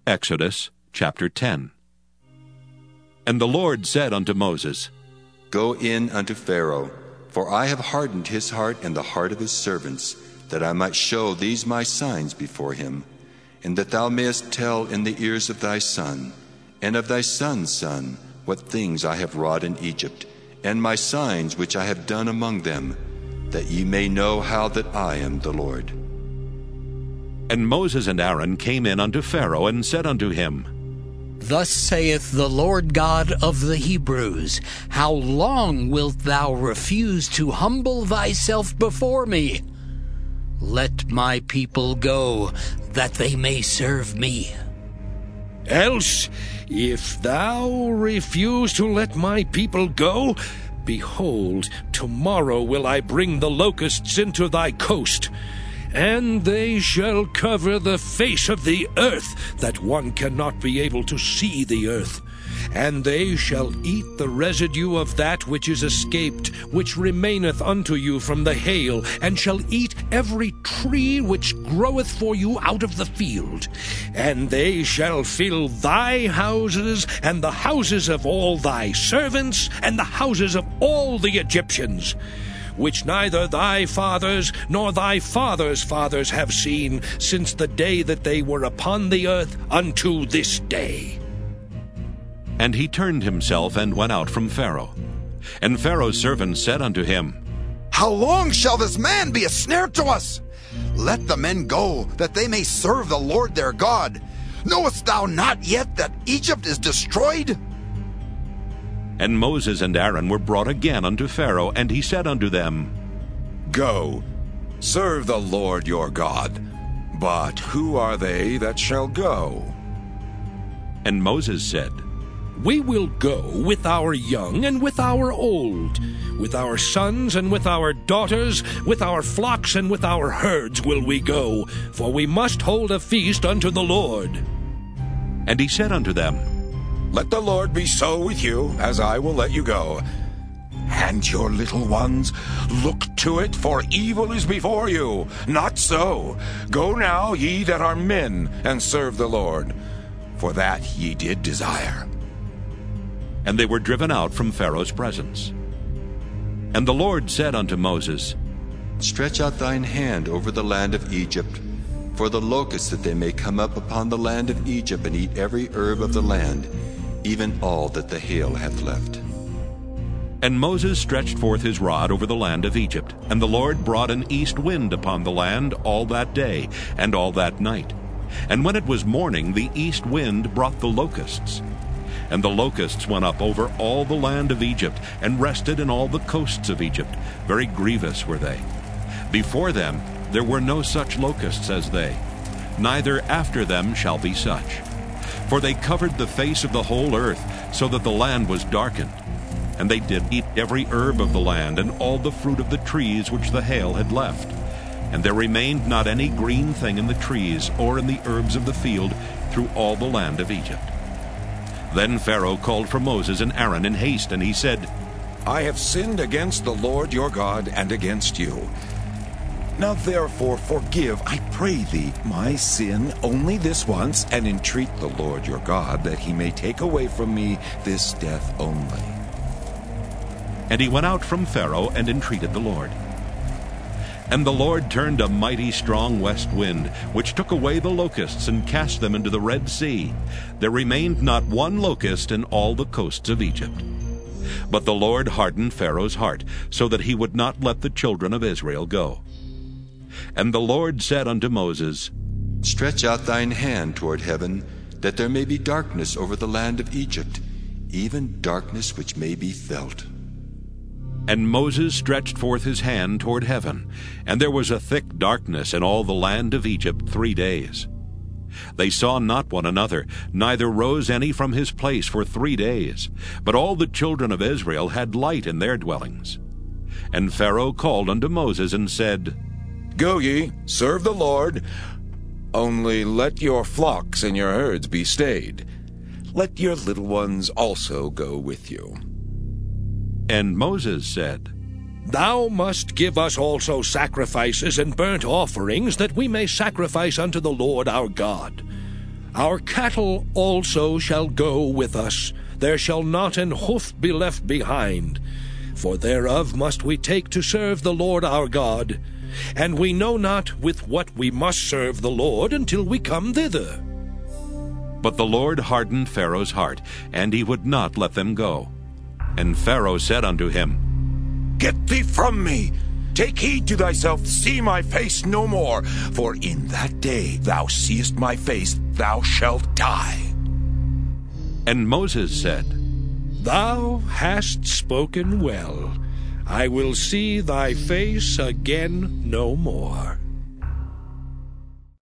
Exodus chapter 10. And the Lord said unto Moses, Go in unto Pharaoh, for I have hardened his heart and the heart of his servants, that I might show these my signs before him, and that thou mayest tell in the ears of thy son, and of thy son's son, what things I have wrought in Egypt, and my signs which I have done among them, that ye may know how that I am the Lord. And Moses and Aaron came in unto Pharaoh, and said unto him, Thus saith the Lord God of the Hebrews, How long wilt thou refuse to humble thyself before me? Let my people go, that they may serve me. Else, if thou refuse to let my people go, behold, tomorrow will I bring the locusts into thy coast, and they shall cover the face of the earth, that one cannot be able to see the earth. And they shall eat the residue of that which is escaped, which remaineth unto you from the hail, and shall eat every tree which groweth for you out of the field. And they shall fill thy houses, and the houses of all thy servants, and the houses of all the Egyptians, which neither thy fathers nor thy fathers' fathers have seen, since the day that they were upon the earth unto this day. And he turned himself and went out from Pharaoh. And Pharaoh's servants said unto him, How long shall this man be a snare to us? Let the men go, that they may serve the Lord their God. Knowest thou not yet that Egypt is destroyed? And Moses and Aaron were brought again unto Pharaoh, and he said unto them, Go, serve the Lord your God. But who are they that shall go? And Moses said, We will go with our young and with our old, with our sons and with our daughters, with our flocks and with our herds will we go, for we must hold a feast unto the Lord. And he said unto them, Let the Lord be so with you, as I will let you go. And your little ones, look to it, for evil is before you. Not so. Go now, ye that are men, and serve the Lord, for that ye did desire. And they were driven out from Pharaoh's presence. And the Lord said unto Moses, Stretch out thine hand over the land of Egypt, for the locusts, that they may come up upon the land of Egypt, and eat every herb of the land, even all that the hail hath left. And Moses stretched forth his rod over the land of Egypt, and the Lord brought an east wind upon the land all that day and all that night. And when it was morning, the east wind brought the locusts. And the locusts went up over all the land of Egypt, and rested in all the coasts of Egypt. Very grievous were they. Before them there were no such locusts as they, neither after them shall be such. For they covered the face of the whole earth, so that the land was darkened. And they did eat every herb of the land, and all the fruit of the trees which the hail had left. And there remained not any green thing in the trees, or in the herbs of the field, through all the land of Egypt. Then Pharaoh called for Moses and Aaron in haste, and he said, I have sinned against the Lord your God, and against you. Now therefore forgive, I pray thee, my sin only this once, and entreat the Lord your God, that he may take away from me this death only. And he went out from Pharaoh, and entreated the Lord. And the Lord turned a mighty strong west wind, which took away the locusts, and cast them into the Red Sea. There remained not one locust in all the coasts of Egypt. But the Lord hardened Pharaoh's heart, so that he would not let the children of Israel go. And the Lord said unto Moses, Stretch out thine hand toward heaven, that there may be darkness over the land of Egypt, even darkness which may be felt. And Moses stretched forth his hand toward heaven, and there was a thick darkness in all the land of Egypt 3 days. They saw not one another, neither rose any from his place for 3 days. But all the children of Israel had light in their dwellings. And Pharaoh called unto Moses, and said, Go ye, serve the Lord. Only let your flocks and your herds be stayed. Let your little ones also go with you. And Moses said, Thou must give us also sacrifices and burnt offerings, that we may sacrifice unto the Lord our God. Our cattle also shall go with us. There shall not an hoof be left behind. For thereof must we take to serve the Lord our God. And we know not with what we must serve the Lord until we come thither. But the Lord hardened Pharaoh's heart, and he would not let them go. And Pharaoh said unto him, Get thee from me! Take heed to thyself, see my face no more, for in that day thou seest my face, thou shalt die. And Moses said, Thou hast spoken well. I will see thy face again no more.